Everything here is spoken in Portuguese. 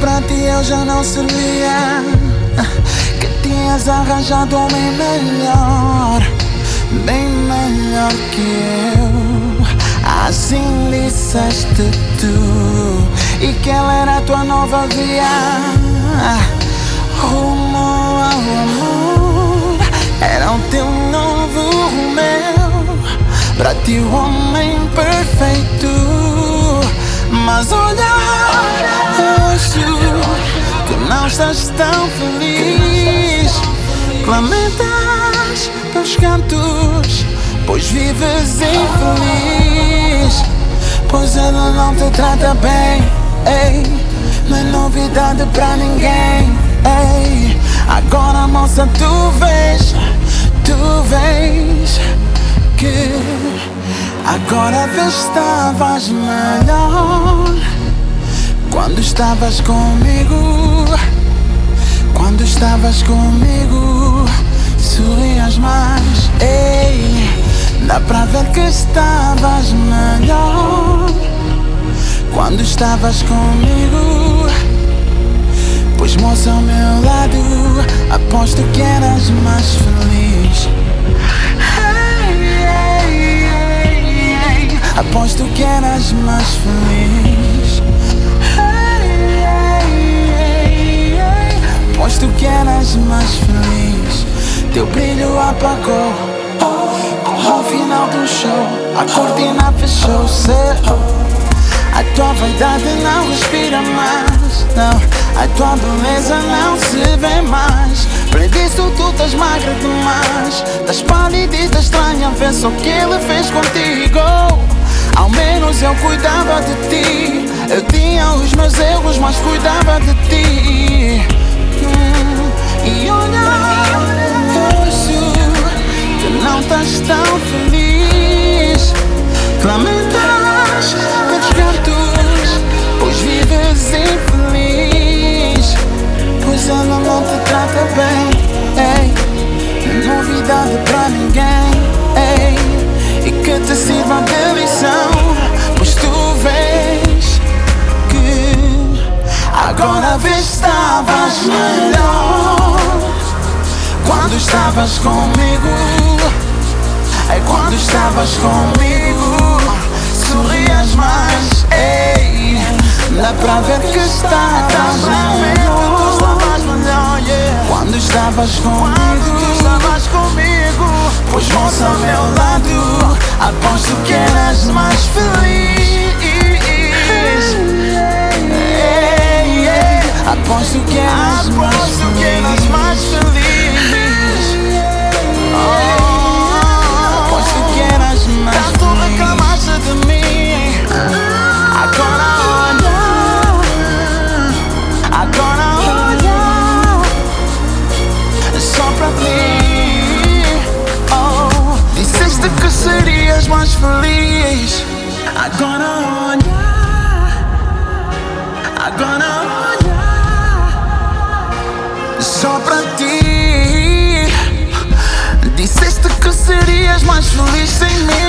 pra ti eu já não servia, que tinhas arranjado homem melhor, bem melhor que eu. Assim disseste tu, e que ela era a tua nova via, rumo ao amor. Era o teu novo Romeu, pra ti o homem perfeito. Mas olha, hoje tu não estás tão feliz, que lamentas teus cantos, pois vives infeliz. Pois ela não te trata bem, ei, não é novidade pra ninguém, ei. Agora moça, tu vês que agora vês estavas melhor quando estavas comigo. Quando estavas comigo sorrias mais, ei. Dá pra ver que estavas melhor quando estavas comigo. Pois moça, ao meu lado aposto que eras mais feliz. Aposto que eras mais feliz. Aposto que eras mais feliz. Teu brilho apagou ao final do show, a cortina fechou-se. A tua vaidade não respira mais, não. A tua beleza não se vê mais. Para disso tu estás magra demais. Estás pálida e estás estranha, vê só o que ele fez contigo. Ao menos eu cuidava de ti. Eu tinha os meus erros, mas cuidava de ti. E olha, hoje que não estás tão feliz, que lamentas teus cantos, pois vives infeliz. Pois ela não te trata bem, ei, não é novidade pra ninguém, ei. E que te sirva de lição, pois tu vês que agora vês estavas melhor quando estavas comigo. É quando estavas comigo sorrias mais, ei. Dá pra ver que estavas melhor quando estavas comigo. Pois moça, ao meu lado aposto que eras mais feliz. Aposto que eras mais feliz. Aposto que eras mais feliz. Tanto reclamaste de mim, agora olha só pra ti. Oh, disseste que serias mais feliz. Agora olha só pra ti. Disseste que serias mais feliz sem mim.